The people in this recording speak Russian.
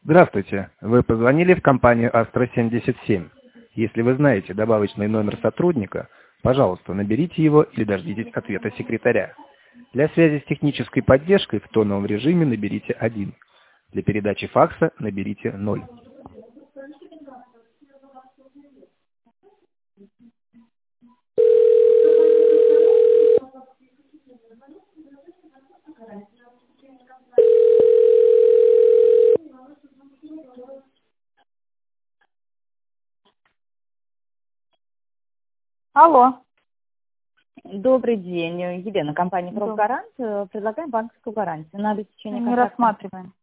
Здравствуйте. Вы позвонили в компанию Астра-77. Если вы знаете добавочный номер сотрудника, пожалуйста, наберите его или дождитесь ответа секретаря. Для связи с технической поддержкой в тоновом режиме наберите 1. Для передачи факса наберите 0. Алло. Добрый день. Елена, компания Добрый. «Профгарант». Предлагаем банковскую гарантию на обеспечение Не контракта. рассматриваем.